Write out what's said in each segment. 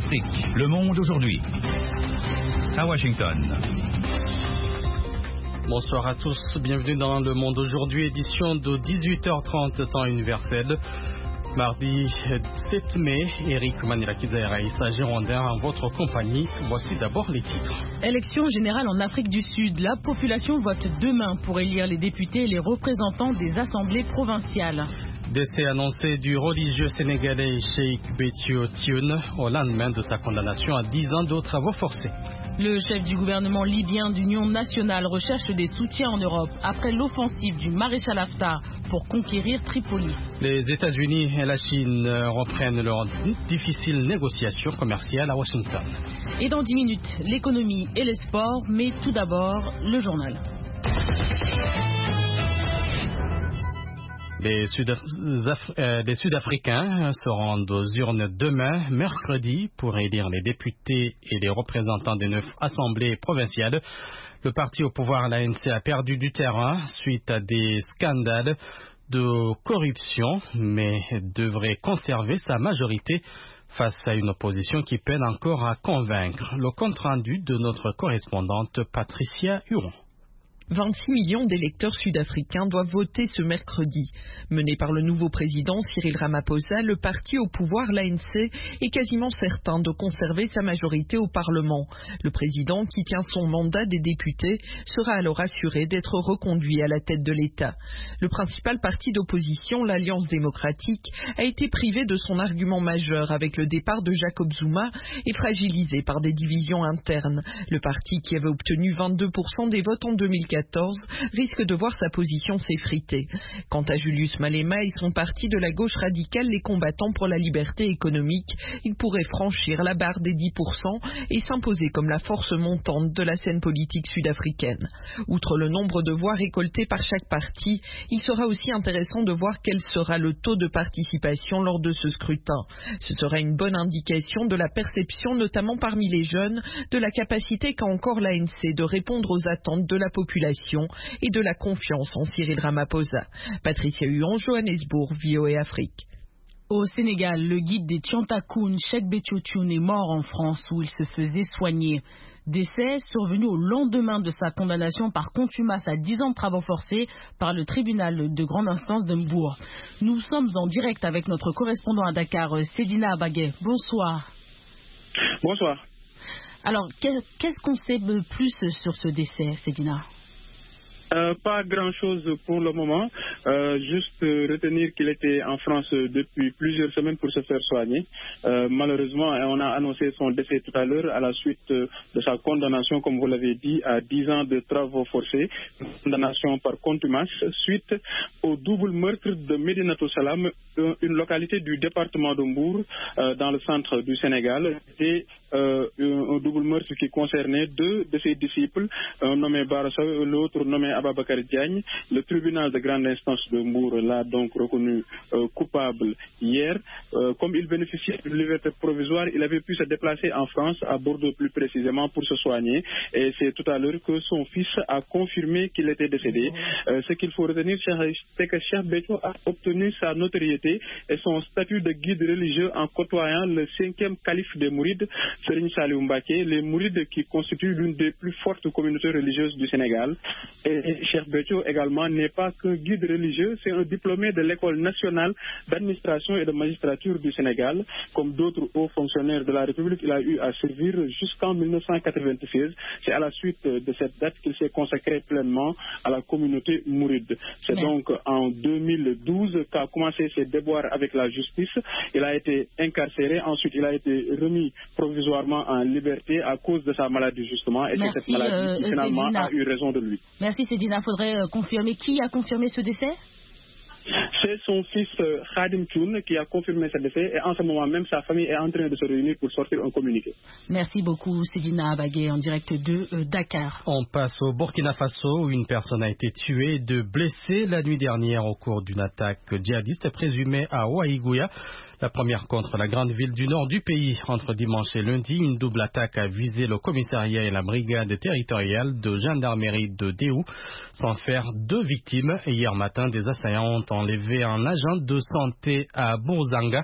Afrique. Le Monde aujourd'hui. À Washington. Bonsoir à tous, bienvenue dans Le Monde aujourd'hui, édition de 18h30 temps universel. Mardi 7 mai, Eric Manirakiza et Raïssa Girondin en votre compagnie. Voici d'abord les titres. Élection générale en Afrique du Sud. La population vote demain pour élire les députés et les représentants des assemblées provinciales. Décès annoncé du religieux sénégalais Cheikh Béthio Thioune au lendemain de sa condamnation à 10 ans de travaux forcés. Le chef du gouvernement libyen d'Union nationale recherche des soutiens en Europe après l'offensive du maréchal Haftar pour conquérir Tripoli. Les États-Unis et la Chine reprennent leurs difficiles négociations commerciales à Washington. Et dans 10 minutes, l'économie et les sports, mais tout d'abord, le journal. Les Sud-Africains se rendent aux urnes demain, mercredi, pour élire les députés et les représentants des 9 assemblées provinciales. Le parti au pouvoir, l'ANC, a perdu du terrain suite à des scandales de corruption, mais devrait conserver sa majorité face à une opposition qui peine encore à convaincre. Le compte-rendu de notre correspondante Patricia Huron. 26 millions d'électeurs sud-africains doivent voter ce mercredi. Mené par le nouveau président Cyril Ramaphosa, le parti au pouvoir, l'ANC, est quasiment certain de conserver sa majorité au Parlement. Le président, qui tient son mandat des députés, sera alors assuré d'être reconduit à la tête de l'État. Le principal parti d'opposition, l'Alliance démocratique, a été privé de son argument majeur avec le départ de Jacob Zuma et fragilisé par des divisions internes. Le parti, qui avait obtenu 22% des votes en 2014, risque de voir sa position s'effriter. Quant à Julius Malema et son parti de la gauche radicale, les combattants pour la liberté économique, il pourrait franchir la barre des 10% et s'imposer comme la force montante de la scène politique sud-africaine. Outre le nombre de voix récoltées par chaque parti, il sera aussi intéressant de voir quel sera le taux de participation lors de ce scrutin. Ce sera une bonne indication de la perception, notamment parmi les jeunes, de la capacité qu'a encore l'ANC de répondre aux attentes de la population et de la confiance en Cyril Ramaphosa. Patricia Huon, Johannesburg, VOA Afrique. Au Sénégal, le guide des Tiantakoun, Cheikh Béthio Thioune, est mort en France où il se faisait soigner. Décès survenu au lendemain de sa condamnation par contumace à 10 ans de travaux forcés par le tribunal de grande instance de Mbourg. Nous sommes en direct avec notre correspondant à Dakar, Sedina Abagué. Bonsoir. Bonsoir. Alors, qu'est-ce qu'on sait de plus sur ce décès, Sedina ? Pas grand-chose pour le moment, juste retenir qu'il était en France depuis plusieurs semaines pour se faire soigner. Malheureusement, on a annoncé son décès tout à l'heure à la suite de sa condamnation, comme vous l'avez dit, à 10 ans de travaux forcés, condamnation par contumace, suite au double meurtre de Médinatoul Salam, une localité du département de Mbour, dans le centre du Sénégal, et un double meurtre qui concernait 2 de ses disciples, un nommé Barassa, l'autre nommé Ababakar Diagne. Le tribunal de grande instance de Mbour l'a donc reconnu coupable hier. Comme il bénéficiait d'une liberté provisoire, il avait pu se déplacer en France, à Bordeaux plus précisément, pour se soigner. Et c'est tout à l'heure que son fils a confirmé qu'il était décédé. Ce qu'il faut retenir, c'est que Cheikh Béthio a obtenu sa notoriété et son statut de guide religieux en côtoyant le 5e calife des Mourides, Serigne Saliou Mbacké, les Mourides qui constituent l'une des plus fortes communautés religieuses du Sénégal. Et Cheikh Béthio également n'est pas qu'un guide religieux, c'est un diplômé de l'École nationale d'administration et de magistrature du Sénégal. Comme d'autres hauts fonctionnaires de la République, il a eu à servir jusqu'en 1996. C'est à la suite de cette date qu'il s'est consacré pleinement à la communauté mouride. C'est donc en 2012 qu'a commencé ses déboires avec la justice. Il a été incarcéré, ensuite il a été remis provisoirement en liberté à cause de sa maladie justement, et c'est cette maladie qui finalement a eu raison de lui. Merci Sedina, faudrait confirmer. Qui a confirmé ce décès ? C'est son fils Khadim Thioune qui a confirmé ce décès, et en ce moment même sa famille est en train de se réunir pour sortir un communiqué. Merci beaucoup Sedina Abagué en direct de Dakar. On passe au Burkina Faso où une personne a été tuée et 2 blessés la nuit dernière au cours d'une attaque djihadiste présumée à Ouaïgouya. La première contre la grande ville du nord du pays. Entre dimanche et lundi, une double attaque a visé le commissariat et la brigade territoriale de gendarmerie de Déou, sans faire 2 victimes. Et hier matin, des assaillants ont enlevé un agent de santé à Bourzanga.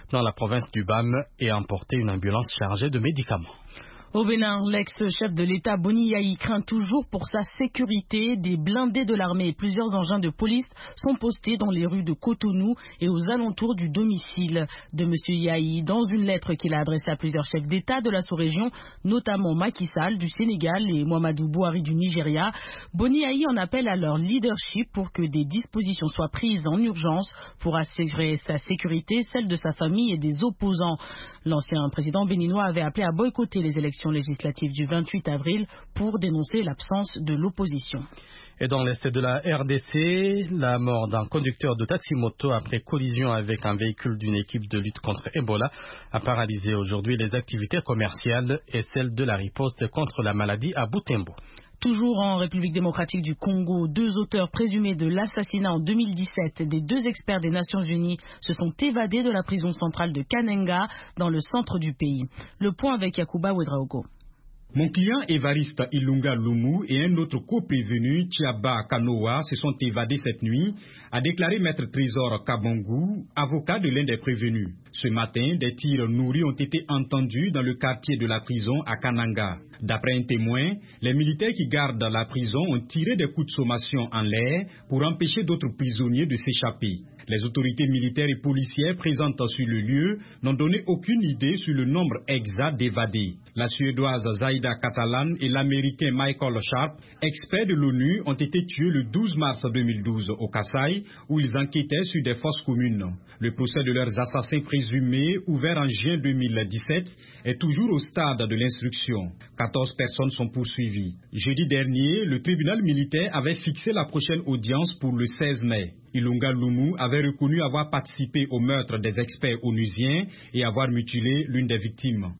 dans la province du BAM et a emporté une ambulance chargée de médicaments. Au Bénin, l'ex-chef de l'État Boni Yayi craint toujours pour sa sécurité. Des blindés de l'armée et plusieurs engins de police sont postés dans les rues de Cotonou et aux alentours du domicile de M. Yayi. Dans une lettre qu'il a adressée à plusieurs chefs d'État de la sous-région, notamment Macky Sall du Sénégal et Muhammadu Buhari du Nigeria, Boni Yayi en appelle à leur leadership pour que des dispositions soient prises en urgence pour assurer sa sécurité, celle de sa famille et des opposants. L'ancien président béninois avait appelé à boycotter les élections législatives du 28 avril pour dénoncer l'absence de l'opposition. Et dans l'est de la RDC, la mort d'un conducteur de taxi-moto après collision avec un véhicule d'une équipe de lutte contre Ebola a paralysé aujourd'hui les activités commerciales et celles de la riposte contre la maladie à Butembo. Toujours en République démocratique du Congo, 2 auteurs présumés de l'assassinat en 2017 des 2 experts des Nations Unies se sont évadés de la prison centrale de Kanenga dans le centre du pays. Le point avec Yakuba Ouedraogo. Mon client Évariste Ilunga Lumu et un autre co-prévenu, Chiaba Kanoa, se sont évadés cette nuit, a déclaré maître Trésor Kabongu, avocat de l'un des prévenus. Ce matin, des tirs nourris ont été entendus dans le quartier de la prison à Kananga. D'après un témoin, les militaires qui gardent la prison ont tiré des coups de sommation en l'air pour empêcher d'autres prisonniers de s'échapper. Les autorités militaires et policières présentes sur le lieu n'ont donné aucune idée sur le nombre exact d'évadés. La Suédoise Zaida Catalan et l'Américain Michael Sharp, experts de l'ONU, ont été tués le 12 mars 2012 au Kasaï, où ils enquêtaient sur des fosses communes. Le procès de leurs assassins présumés, ouvert en juin 2017, est toujours au stade de l'instruction. 14 personnes sont poursuivies. Jeudi dernier, le tribunal militaire avait fixé la prochaine audience pour le 16 mai. Ilunga Lumu avait reconnu avoir participé au meurtre des experts onusiens et avoir mutilé l'une des victimes.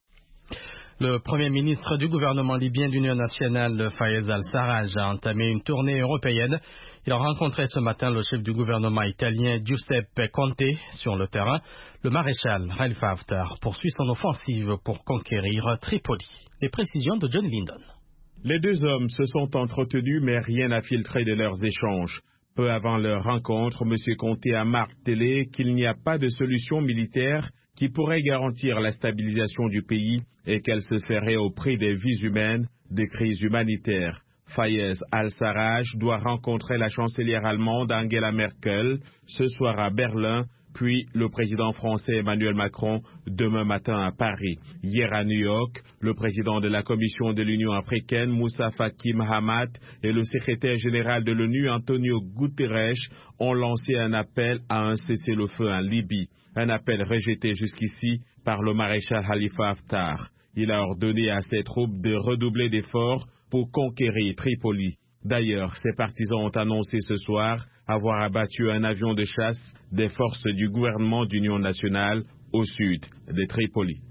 Le Premier ministre du gouvernement libyen d'Union nationale, Fayez al-Sarraj, a entamé une tournée européenne. Il a rencontré ce matin le chef du gouvernement italien, Giuseppe Conte, sur le terrain. Le maréchal Khalifa Haftar poursuit son offensive pour conquérir Tripoli. Les précisions de John Lyndon. Les 2 hommes se sont entretenus, mais rien n'a filtré de leurs échanges. Peu avant leur rencontre, M. Conte a martelé qu'il n'y a pas de solution militaire qui pourrait garantir la stabilisation du pays et qu'elle se ferait au prix des vies humaines, des crises humanitaires. Fayez al-Sarraj doit rencontrer la chancelière allemande Angela Merkel ce soir à Berlin, puis le président français Emmanuel Macron demain matin à Paris. Hier à New York, le président de la Commission de l'Union africaine, Moussa Faki Mahamat, et le secrétaire général de l'ONU, Antonio Guterres, ont lancé un appel à un cessez-le-feu en Libye. Un appel rejeté jusqu'ici par le maréchal Khalifa Haftar. Il a ordonné à ses troupes de redoubler d'efforts pour conquérir Tripoli. D'ailleurs, ses partisans ont annoncé ce soir avoir abattu un avion de chasse des forces du gouvernement d'union nationale au sud de Tripoli.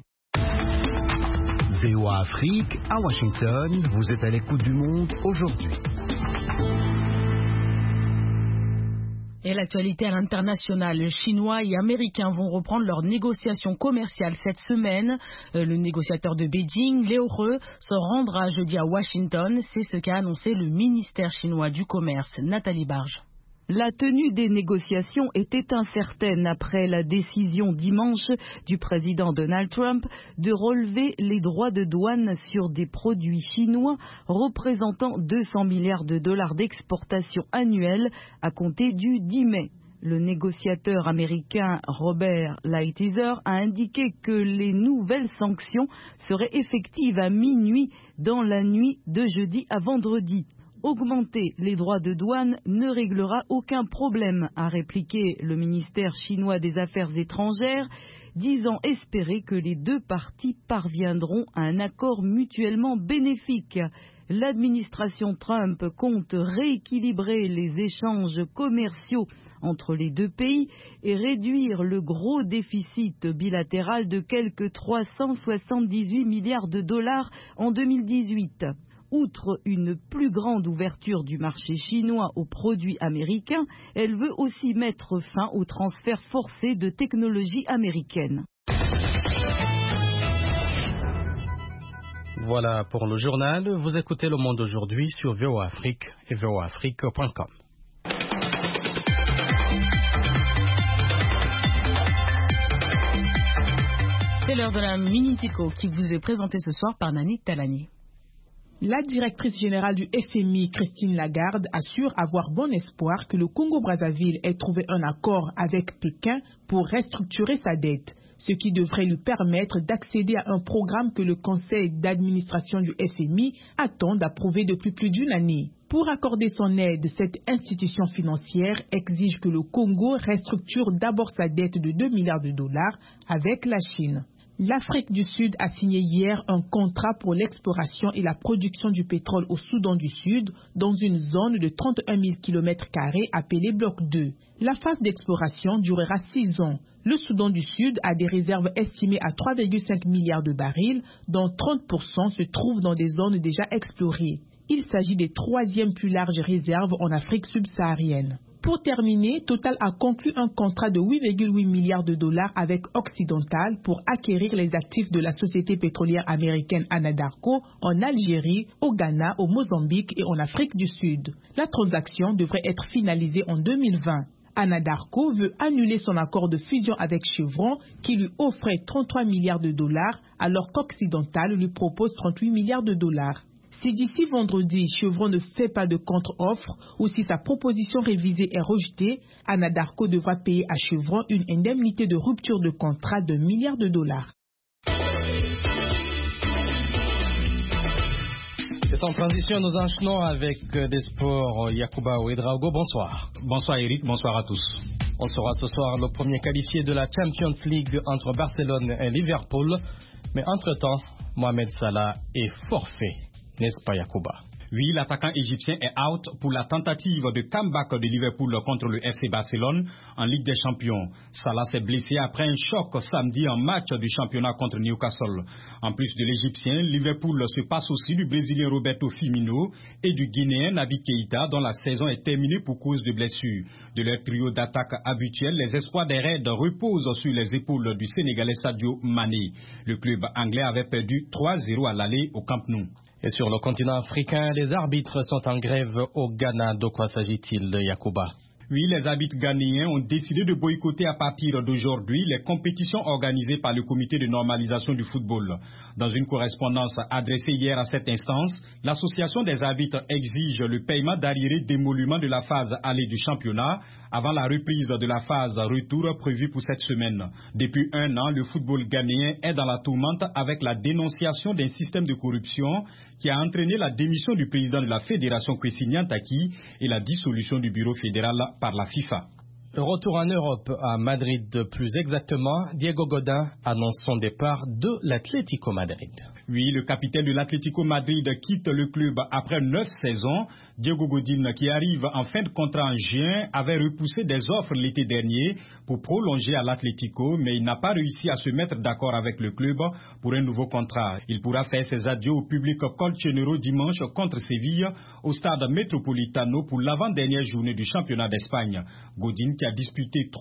VOA Afrique, à Washington, vous êtes à l'écoute du monde aujourd'hui. Et l'actualité à l'international, Chinois et Américains vont reprendre leurs négociations commerciales cette semaine. Le négociateur de Beijing, Liu He, se rendra jeudi à Washington. C'est ce qu'a annoncé le ministère chinois du commerce. Nathalie Barge. La tenue des négociations était incertaine après la décision dimanche du président Donald Trump de relever les droits de douane sur des produits chinois représentant 200 milliards de dollars d'exportation annuelle à compter du 10 mai. Le négociateur américain Robert Lighthizer a indiqué que les nouvelles sanctions seraient effectives à minuit dans la nuit de jeudi à vendredi. Augmenter les droits de douane ne réglera aucun problème, a répliqué le ministère chinois des Affaires étrangères, disant espérer que les 2 parties parviendront à un accord mutuellement bénéfique. L'administration Trump compte rééquilibrer les échanges commerciaux entre les 2 pays et réduire le gros déficit bilatéral de quelques 378 milliards de dollars en 2018. Outre une plus grande ouverture du marché chinois aux produits américains, elle veut aussi mettre fin au transfert forcé de technologies américaines. Voilà pour le journal. Vous écoutez Le Monde aujourd'hui sur VOA Afrique et voaafrique.com. C'est l'heure de la Minutico qui vous est présentée ce soir par Nani Talani. La directrice générale du FMI, Christine Lagarde, assure avoir bon espoir que le Congo-Brazzaville ait trouvé un accord avec Pékin pour restructurer sa dette, ce qui devrait lui permettre d'accéder à un programme que le conseil d'administration du FMI attend d'approuver depuis plus d'une année. Pour accorder son aide, cette institution financière exige que le Congo restructure d'abord sa dette de 2 milliards de dollars avec la Chine. L'Afrique du Sud a signé hier un contrat pour l'exploration et la production du pétrole au Soudan du Sud dans une zone de 31 000 km² appelée Bloc 2. La phase d'exploration durera 6 ans. Le Soudan du Sud a des réserves estimées à 3,5 milliards de barils, dont 30% se trouvent dans des zones déjà explorées. Il s'agit des 3e plus larges réserves en Afrique subsaharienne. Pour terminer, Total a conclu un contrat de 8,8 milliards de dollars avec Occidental pour acquérir les actifs de la société pétrolière américaine Anadarko en Algérie, au Ghana, au Mozambique et en Afrique du Sud. La transaction devrait être finalisée en 2020. Anadarko veut annuler son accord de fusion avec Chevron qui lui offrait 33 milliards de dollars alors qu'Occidental lui propose 38 milliards de dollars. Si d'ici vendredi, Chevron ne fait pas de contre-offre ou si sa proposition révisée est rejetée, Anadarko devra payer à Chevron une indemnité de rupture de contrat de $1 milliard. Et sans transition, nous enchaînons avec des sports. Yacouba Ouedraogo, bonsoir. Bonsoir Eric, bonsoir à tous. On sera ce soir le premier qualifié de la Champions League entre Barcelone et Liverpool. Mais entre-temps, Mohamed Salah est forfait. N'est-ce pas, Yacouba? Oui, l'attaquant égyptien est out pour la tentative de comeback de Liverpool contre le FC Barcelone en Ligue des Champions. Salah s'est blessé après un choc samedi en match du championnat contre Newcastle. En plus de l'Égyptien, Liverpool se passe aussi du Brésilien Roberto Firmino et du Guinéen Naby Keïta dont la saison est terminée pour cause de blessures. De leur trio d'attaque habituel, les espoirs des Reds reposent sur les épaules du Sénégalais Sadio Mané. Le club anglais avait perdu 3-0 à l'aller au Camp Nou. Et sur le continent africain, les arbitres sont en grève au Ghana. De quoi s'agit-il, Yacouba? Oui, les arbitres ghanéens ont décidé de boycotter à partir d'aujourd'hui les compétitions organisées par le comité de normalisation du football. Dans une correspondance adressée hier à cette instance, l'association des arbitres exige le paiement d'arriérés d'émolument de la phase aller du championnat avant la reprise de la phase retour prévue pour cette semaine. Depuis 1 an, le football ghanéen est dans la tourmente avec la dénonciation d'un système de corruption qui a entraîné la démission du président de la fédération Kwesi Nyantakyi et la dissolution du bureau fédéral par la FIFA. Retour en Europe, à Madrid plus exactement, Diego Godin annonce son départ de l'Atlético Madrid. Oui, le capitaine de l'Atlético Madrid quitte le club après 9 saisons. Diego Godin, qui arrive en fin de contrat en juin, avait repoussé des offres l'été dernier pour prolonger à l'Atlético, mais il n'a pas réussi à se mettre d'accord avec le club pour un nouveau contrat. Il pourra faire ses adieux au public colchonero dimanche contre Séville au stade Metropolitano pour l'avant-dernière journée du championnat d'Espagne. Godin, qui a disputé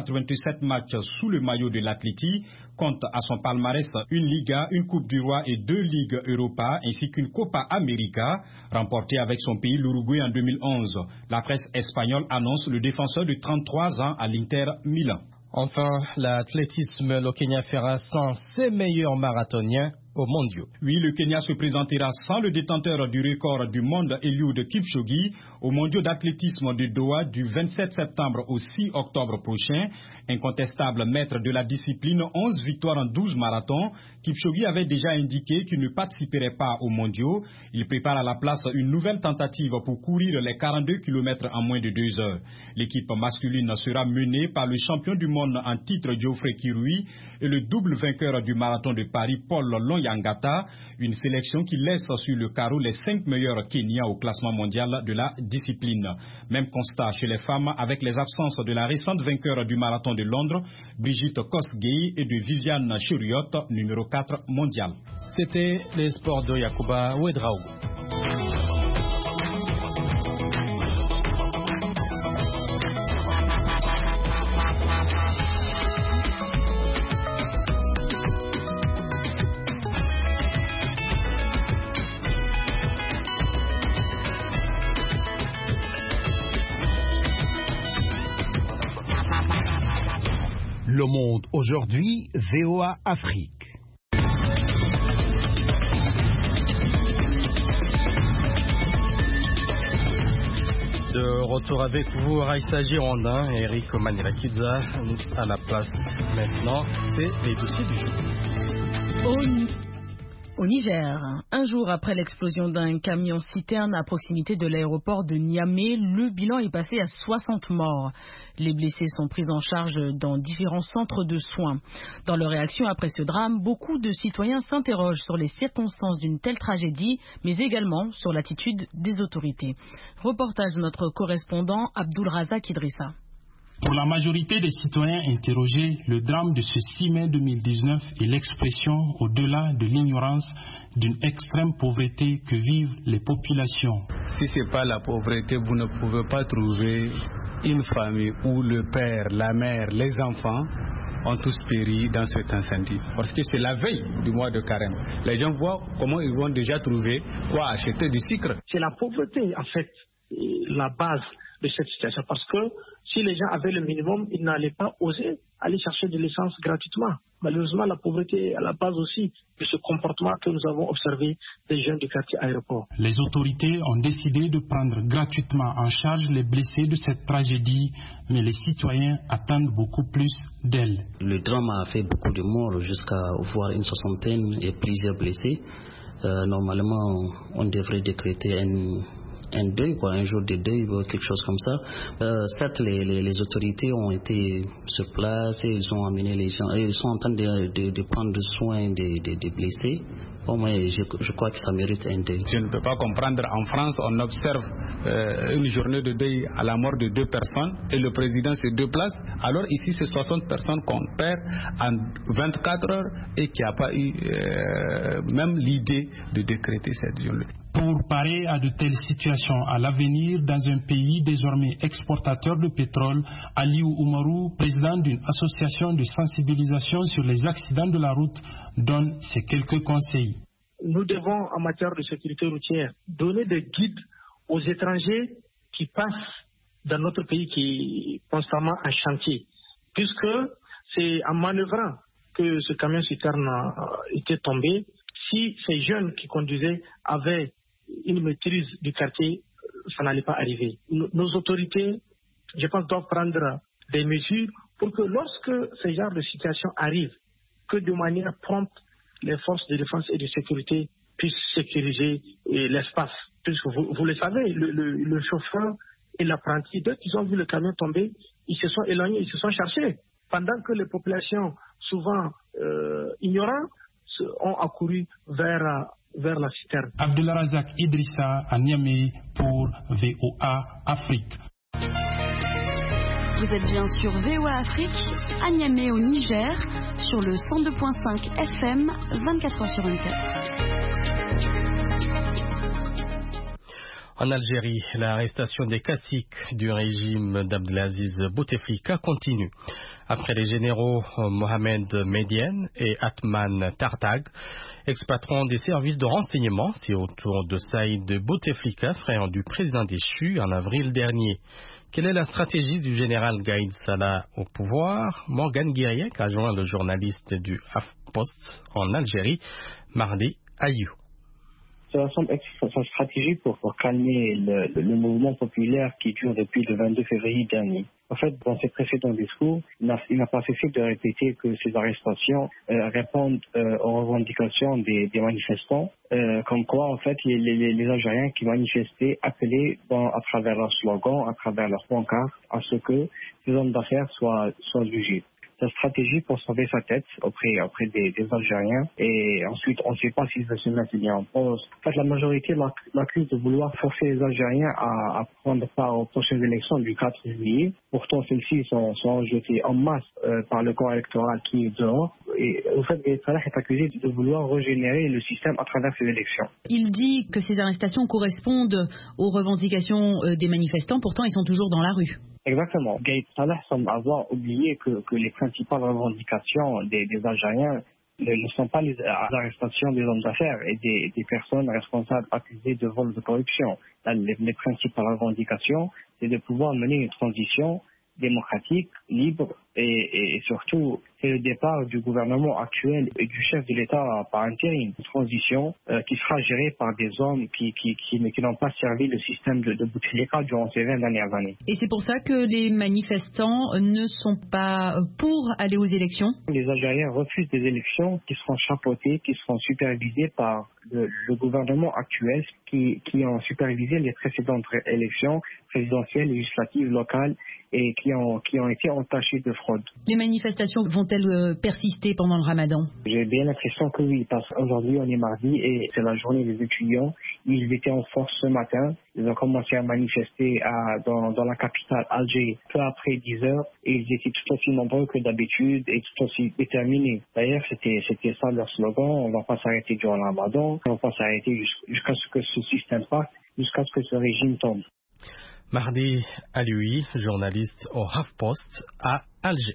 387 matchs sous le maillot de l'Atleti, compte à son palmarès une Liga, une Coupe du Roi et 2 Ligues Europa ainsi qu'une Copa América remportée avec son pays l'Uruguay en 2011. La presse espagnole annonce le défenseur de 33 ans à l'Inter Milan. Enfin, l'athlétisme, le Kenya fera sans ses meilleurs marathoniens aux mondiaux. Oui, le Kenya se présentera sans le détenteur du record du monde Eliud Kipchoge aux mondiaux d'athlétisme de Doha du 27 septembre au 6 octobre prochain. Incontestable maître de la discipline, 11 victoires en 12 marathons, Kipchoge avait déjà indiqué qu'il ne participerait pas aux mondiaux. Il prépare à la place une nouvelle tentative pour courir les 42 km en moins de 2 heures. L'équipe masculine sera menée par le champion du monde en titre Geoffrey Kirui et le double vainqueur du marathon de Paris Paul Lonyangata, une sélection qui laisse sur le carreau les 5 meilleurs Kenyans au classement mondial de la discipline. Même constat chez les femmes avec les absences de la récente vainqueur du marathon de Londres, Brigitte Kosgei, et de Viviane Cheriot, numéro 4 mondial. C'était les sports de Yacouba Ouedraogo. Le Monde aujourd'hui, VOA Afrique. retour avec vous, Raïssa Girondin et Eric Manirakidza. À la place maintenant, c'est les dossiers du jour. Au Niger, un jour après l'explosion d'un camion-citerne à proximité de l'aéroport de Niamey, le bilan est passé à 60 morts. Les blessés sont pris en charge dans différents centres de soins. Dans leur réaction après ce drame, beaucoup de citoyens s'interrogent sur les circonstances d'une telle tragédie, mais également sur l'attitude des autorités. Reportage de notre correspondant Abdul Razak Idrissa. Pour la majorité des citoyens interrogés, le drame de ce 6 mai 2019 est l'expression, au-delà de l'ignorance, d'une extrême pauvreté que vivent les populations. Si ce n'est pas la pauvreté, vous ne pouvez pas trouver une famille où le père, la mère, les enfants ont tous péri dans cet incendie. Parce que c'est la veille du mois de carême. Les gens voient comment ils vont déjà trouver quoi acheter du sucre. C'est la pauvreté, en fait, la base de cette situation. Parce que si les gens avaient le minimum, ils n'allaient pas oser aller chercher de l'essence gratuitement. Malheureusement, la pauvreté est à la base aussi de ce comportement que nous avons observé des jeunes du quartier aéroport. Les autorités ont décidé de prendre gratuitement en charge les blessés de cette tragédie, mais les citoyens attendent beaucoup plus d'elles. Le drame a fait beaucoup de morts, jusqu'à voir une soixantaine et plusieurs blessés. Normalement, on devrait décréter un deuil, un jour de deuil, quelque chose comme ça. Certes, les autorités ont été sur place et ils ont amené les gens, et ils sont en train de prendre soin des blessés. Bon, mais je crois que ça mérite un deuil. Je ne peux pas comprendre, en France, on observe une journée de deuil à la mort de 2 personnes et le président se déplace. Alors ici, c'est 60 personnes qu'on perd en 24 heures et qu'il n'y a pas eu même l'idée de décréter cette journée. Pour parer à de telles situations à l'avenir dans un pays désormais exportateur de pétrole, Aliou Oumarou, président d'une association de sensibilisation sur les accidents de la route, donne ces quelques conseils. Nous devons, en matière de sécurité routière, donner des guides aux étrangers qui passent dans notre pays, qui est constamment en chantier, puisque c'est en manœuvrant que ce camion-citerne était tombé. Si ces jeunes qui conduisaient avaient une maîtrise du quartier, ça n'allait pas arriver. Nos autorités, je pense, doivent prendre des mesures pour que lorsque ce genre de situation arrive, que de manière prompte, les forces de défense et de sécurité puissent sécuriser l'espace. Puisque vous le savez, le chauffeur et l'apprenti, dès qu'ils ont vu le camion tomber, ils se sont éloignés, ils se sont cherchés. Pendant que les populations, souvent ignorantes, ont accouru vers la citerne. Abdullah Razak Idrissa à Niamey pour VOA Afrique. Vous êtes bien sur VOA Afrique, à Niamey au Niger, sur le 102.5 FM, 24h sur 24. En Algérie, l'arrestation des caciques du régime d'Abdelaziz Bouteflika continue. Après les généraux Mohamed Medienne et Atman Tartag, ex-patron des services de renseignement, c'est au tour de Saïd Bouteflika, frère du président déchu, en avril dernier. Quelle est la stratégie du général Gaïd Salah au pouvoir? Morgan Guiriec a joint le journaliste du HuffPost en Algérie, Mardi Ayou. Ça semble être sa stratégie pour calmer le mouvement populaire qui dure depuis le 22 février dernier. En fait, dans ses précédents discours, il n'a pas cessé de répéter que ces arrestations répondent aux revendications des manifestants, comme quoi, en fait, les Algériens qui manifestaient appelaient à travers leurs slogans, à travers leurs pancartes, à ce que ces hommes d'affaires soient jugés. Sa stratégie pour sauver sa tête auprès des Algériens, et ensuite on ne sait pas s'il va se mettre bien en pause. En fait, la majorité l'accuse de vouloir forcer les Algériens à prendre part aux prochaines élections du 4 juillet. Pourtant, celles-ci sont rejetées en masse par le corps électoral qui est dehors. Et au fait, Gaïd Salah est accusé de vouloir régénérer le système à travers ces élections. Il dit que ces arrestations correspondent aux revendications des manifestants, pourtant ils sont toujours dans la rue. Exactement. Gaïd Salah semble avoir oublié que les principales revendications des Algériens ne sont pas les arrestations des hommes d'affaires et des personnes responsables accusées de vol de corruption. Les principales revendications, c'est de pouvoir mener une transition démocratique libre et surtout c'est le départ du gouvernement actuel et du chef de l'État par intérim. Une transition qui sera gérée par des hommes qui n'ont pas servi le système de Bouteflika durant ces 20 dernières années. Et c'est pour ça que les manifestants ne sont pas pour aller aux élections? Les Algériens refusent des élections qui seront chapeautées, qui seront supervisées par le gouvernement actuel qui ont supervisé les précédentes élections présidentielles, législatives, locales et qui ont été entachées de fraude. Les manifestations vont-elles persister pendant le Ramadan? J'ai bien l'impression que oui, parce qu'aujourd'hui on est mardi et c'est la journée des étudiants. Ils étaient en force ce matin. Ils ont commencé à manifester dans la capitale Alger peu après 10 heures et ils étaient tout aussi nombreux que d'habitude et tout aussi déterminés. D'ailleurs, c'était ça leur slogan. On ne va pas s'arrêter durant le Ramadan. On ne va pas s'arrêter jusqu'à ce que ce système parte, jusqu'à ce que ce régime tombe. Mahdi Alioui, journaliste au HuffPost à Alger.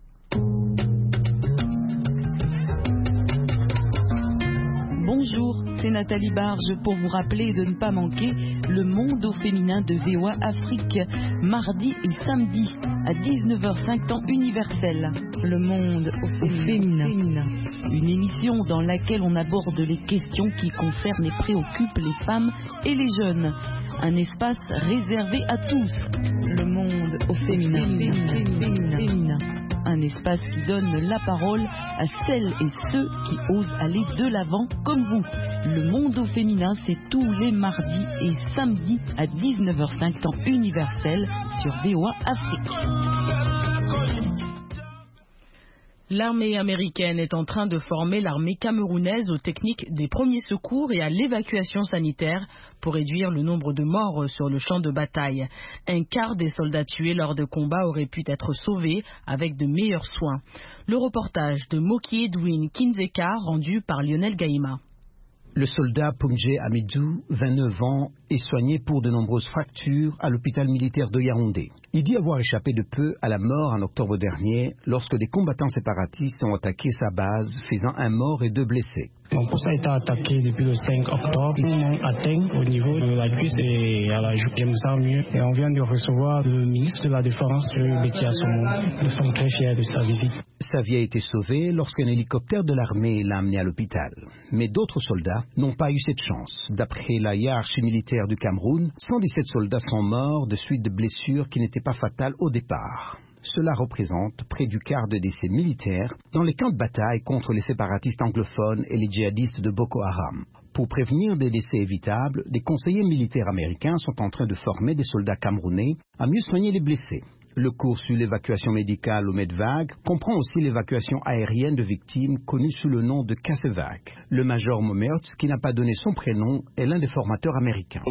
Bonjour, c'est Nathalie Barge pour vous rappeler de ne pas manquer le monde au féminin de VOA Afrique, mardi et samedi à 19h05 temps universel. Le monde au féminin. Une émission dans laquelle on aborde les questions qui concernent et préoccupent les femmes et les jeunes. Un espace réservé à tous. Le monde au féminin. Un espace qui donne la parole à celles et ceux qui osent aller de l'avant comme vous. Le monde au féminin, c'est tous les mardis et samedis à 19h05 temps universel sur VOA Afrique. L'armée américaine est en train de former l'armée camerounaise aux techniques des premiers secours et à l'évacuation sanitaire pour réduire le nombre de morts sur le champ de bataille. Un quart des soldats tués lors de combats auraient pu être sauvés avec de meilleurs soins. Le reportage de Moki Edwin Kinzeka rendu par Lionel Gaïma. Le soldat Pungé Amidou, 29 ans, est soigné pour de nombreuses fractures à l'hôpital militaire de Yaoundé. Il dit avoir échappé de peu à la mort en octobre dernier lorsque des combattants séparatistes ont attaqué sa base, faisant un mort et 2 blessés. Mon poste a été attaqué depuis le 5 octobre. Ils m'ont atteint au niveau de la cuisse et à la joue. Je me sens mieux. Et on vient de recevoir le ministre de la Défense, Betty Assomo. Nous sommes très fiers de sa visite. Sa vie a été sauvée lorsqu'un hélicoptère de l'armée l'a amené à l'hôpital. Mais d'autres soldats n'ont pas eu cette chance. D'après la hiérarchie militaire du Cameroun, 117 soldats sont morts de suite de blessures qui n'étaient pas fatales au départ. Cela représente près du quart de décès militaires dans les camps de bataille contre les séparatistes anglophones et les djihadistes de Boko Haram. Pour prévenir des décès évitables, des conseillers militaires américains sont en train de former des soldats camerounais à mieux soigner les blessés. Le cours sur l'évacuation médicale au Medvac comprend aussi l'évacuation aérienne de victimes connues sous le nom de Cassevac. Le major Momertz, qui n'a pas donné son prénom, est l'un des formateurs américains.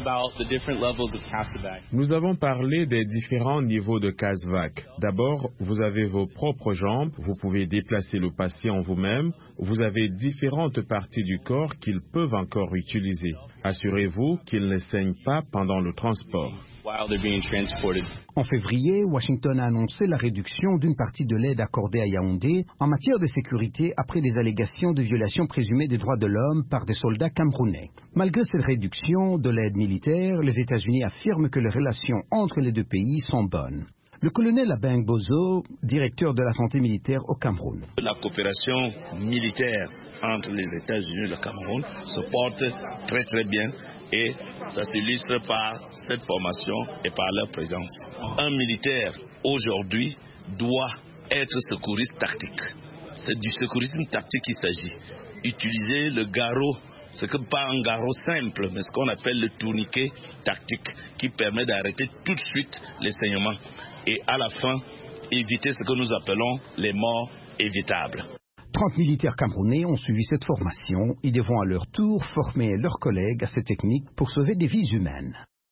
Nous avons parlé des différents niveaux de Cassevac. D'abord, vous avez vos propres jambes, vous pouvez déplacer le patient vous-même, vous avez différentes parties du corps qu'ils peuvent encore utiliser. Assurez-vous qu'ils ne saignent pas pendant le transport. En février, Washington a annoncé la réduction d'une partie de l'aide accordée à Yaoundé en matière de sécurité après des allégations de violation présumée des droits de l'homme par des soldats camerounais. Malgré cette réduction de l'aide militaire, les États-Unis affirment que les relations entre les deux pays sont bonnes. Le colonel Abeng Bozo, directeur de la santé militaire au Cameroun. La coopération militaire entre les États-Unis et le Cameroun se porte très très bien. Et ça s'illustre par cette formation et par leur présence. Un militaire, aujourd'hui, doit être secouriste tactique. C'est du secourisme tactique qu'il s'agit. Utiliser le garrot, ce que pas un garrot simple, mais ce qu'on appelle le tourniquet tactique, qui permet d'arrêter tout de suite les saignements. Et à la fin, éviter ce que nous appelons les morts évitables. 30 militaires camerounais ont suivi cette formation. Ils devront à leur tour former leurs collègues à cette technique pour sauver des vies humaines.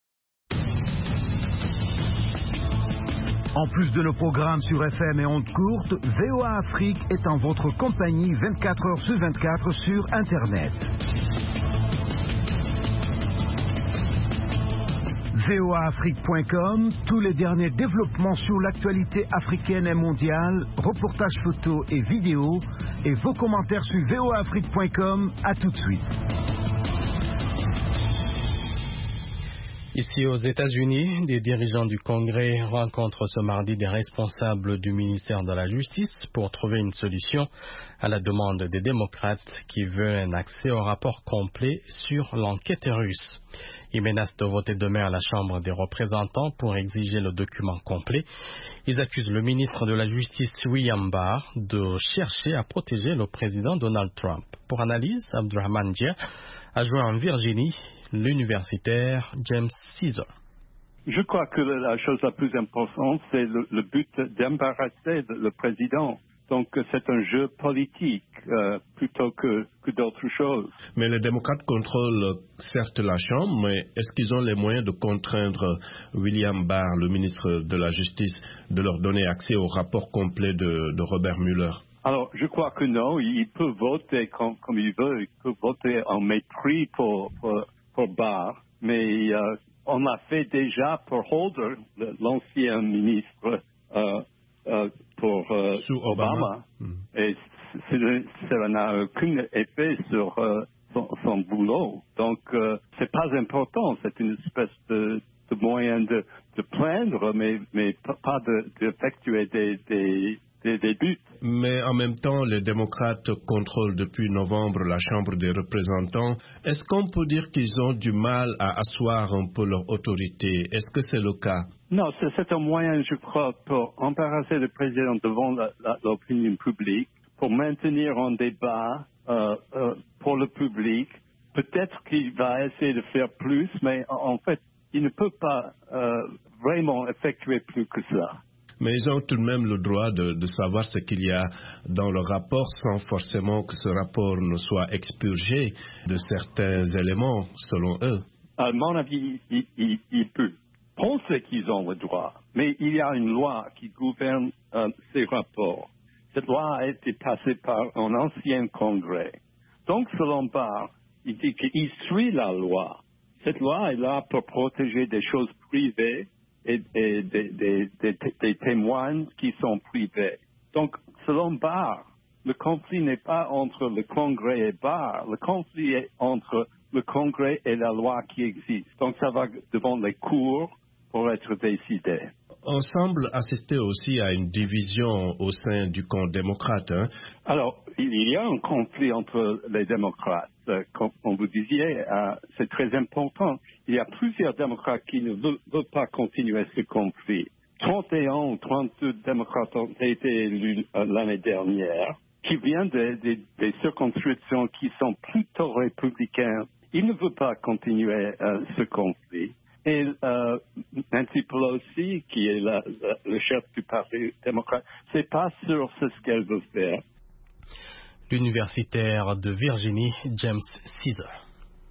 En plus de nos programmes sur FM et ondes courtes, VOA Afrique est en votre compagnie 24 heures sur 24 sur Internet. voaafrique.com, tous les derniers développements sur l'actualité africaine et mondiale, reportages photos et vidéos, et vos commentaires sur voaafrique.com. À tout de suite. Ici aux États-Unis, des dirigeants du Congrès rencontrent ce mardi des responsables du ministère de la Justice pour trouver une solution à la demande des démocrates qui veulent un accès au rapport complet sur l'enquête russe. Ils menacent de voter demain à la Chambre des représentants pour exiger le document complet. Ils accusent le ministre de la Justice, William Barr, de chercher à protéger le président Donald Trump. Pour analyse, Abdurrahman Dia a joint en Virginie l'universitaire James Caesar. Je crois que la chose la plus importante, c'est le but d'embarrasser le président. Donc c'est un jeu politique plutôt que d'autres choses. Mais les démocrates contrôlent certes la Chambre, mais est-ce qu'ils ont les moyens de contraindre William Barr, le ministre de la Justice, de leur donner accès au rapport complet de Robert Mueller? Alors, je crois que non. Il peut voter comme il veut. Il peut voter en mépris pour Barr, mais on l'a fait déjà pour Holder, l'ancien ministre pour sous Obama. Et ça n'a aucun effet sur son boulot. Donc, c'est pas important. C'est une espèce de moyen de plaindre, mais pas d'effectuer des buts. Mais en même temps, les démocrates contrôlent depuis novembre la Chambre des représentants. Est-ce qu'on peut dire qu'ils ont du mal à asseoir un peu leur autorité? Est-ce que c'est le cas? Non, c'est un moyen, je crois, pour embarrasser le président devant l'opinion publique, pour maintenir un débat pour le public. Peut-être qu'il va essayer de faire plus, mais en fait, il ne peut pas vraiment effectuer plus que ça. Mais ils ont tout de même le droit de savoir ce qu'il y a dans le rapport sans forcément que ce rapport ne soit expurgé de certains éléments, selon eux. À mon avis, il peut penser qu'ils ont le droit, mais il y a une loi qui gouverne ces rapports. Cette loi a été passée par un ancien congrès. Donc, selon Barr, il dit qu'il suit la loi. Cette loi est là pour protéger des choses privées et des témoins qui sont privés. Donc, selon Barr, le conflit n'est pas entre le Congrès et Barr, le conflit est entre le Congrès et la loi qui existe. Donc, ça va devant les cours pour être décidé. On semble assister aussi à une division au sein du camp démocrate. Alors, il y a un conflit entre les démocrates. Comme vous disiez, c'est très important. Il y a plusieurs démocrates qui ne veulent pas continuer ce conflit. 31 ou 32 démocrates ont été élus l'année dernière, qui viennent des circonscriptions qui sont plutôt républicaines. Ils ne veulent pas continuer ce conflit. Et Nancy Pelosi, qui est le chef du Parti démocrate, c'est pas sûr c'est ce qu'elle veut faire. L'universitaire de Virginie, James Caesar.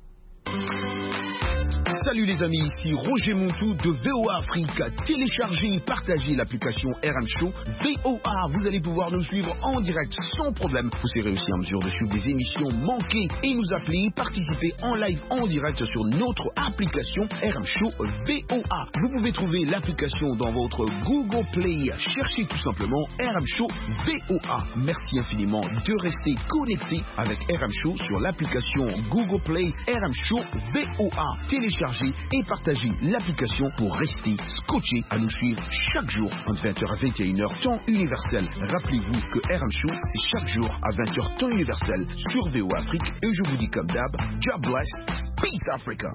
Salut les amis, ici Roger Montou de VOA Afrique. Téléchargez et partagez l'application RM Show VOA. Vous allez pouvoir nous suivre en direct sans problème. Vous serez aussi en mesure de suivre des émissions manquées et nous appeler, participer en live en direct sur notre application RM Show VOA. Vous pouvez trouver l'application dans votre Google Play. Cherchez tout simplement RM Show VOA. Merci infiniment de rester connecté avec RM Show sur l'application Google Play RM Show VOA. Téléchargez et partagez l'application pour rester scotché à nous suivre chaque jour entre 20h à 21h temps universel. Rappelez-vous que RM Show c'est chaque jour à 20h temps universel sur VOA Afrique et je vous dis comme d'hab, God bless, peace Africa.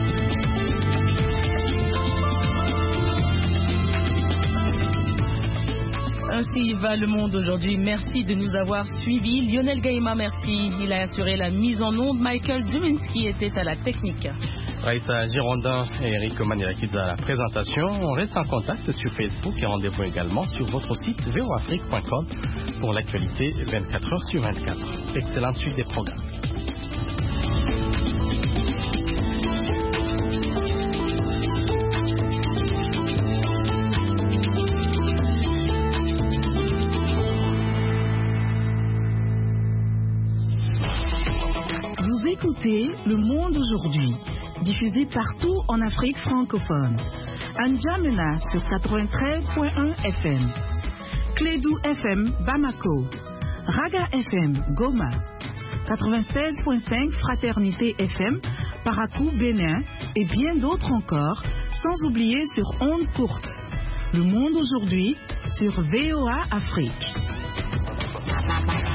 Ainsi va le monde aujourd'hui. Merci de nous avoir suivis. Lionel Gaïma, merci. Il a assuré la mise en onde. Michael Duminski était à la technique. Raïssa Girondin et Eric Manirakidze à la présentation. On reste en contact sur Facebook et rendez-vous également sur votre site voafrique.com pour l'actualité 24h/24. Excellente suite des programmes. Vous écoutez Le Monde aujourd'hui, diffusé partout en Afrique francophone. N'Djamena sur 93.1 FM, Clédou FM Bamako, Raga FM Goma, 96.5 Fraternité FM, Parakou, Bénin et bien d'autres encore, sans oublier sur ondes courtes. Le monde aujourd'hui sur VOA Afrique.